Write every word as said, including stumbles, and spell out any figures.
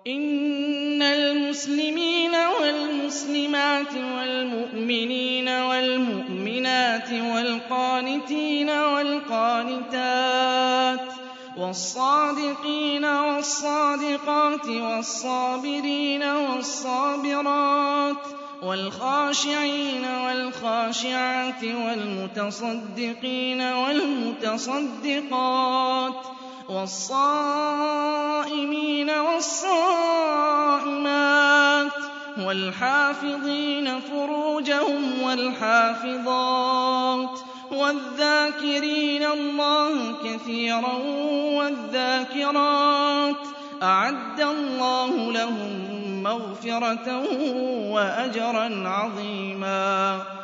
إِنَّ الْمُسْلِمِينَ وَالْمُسْلِمَاتِ وَالْمُؤْمِنِينَ وَالْمُؤْمِنَاتِ وَالْقَانِتِينَ وَالْقَانِتَاتِ وَالصَّادِقِينَ وَالصَّادِقَاتِ وَالصَّابِرِينَ وَالصَّابِرَاتِ وَالْخَاشِعِينَ وَالْخَاشِعَاتِ وَالْمُتَصَدِّقِينَ وَالْمُتَصَدِّقَاتِ وَالصَّائِمِينَ وَالصَّائِمَاتِ وَالْحَافِظِينَ فُرُوجَهُمْ وَالْحَافِظَاتِ وَالذَّاكِرِينَ اللَّهَ كَثِيرًا وَالذَّاكِرَاتِ أَعَدَّ اللَّهُ لَهُم مَّغْفِرَةً وَأَجْرًا عَظِيمًا.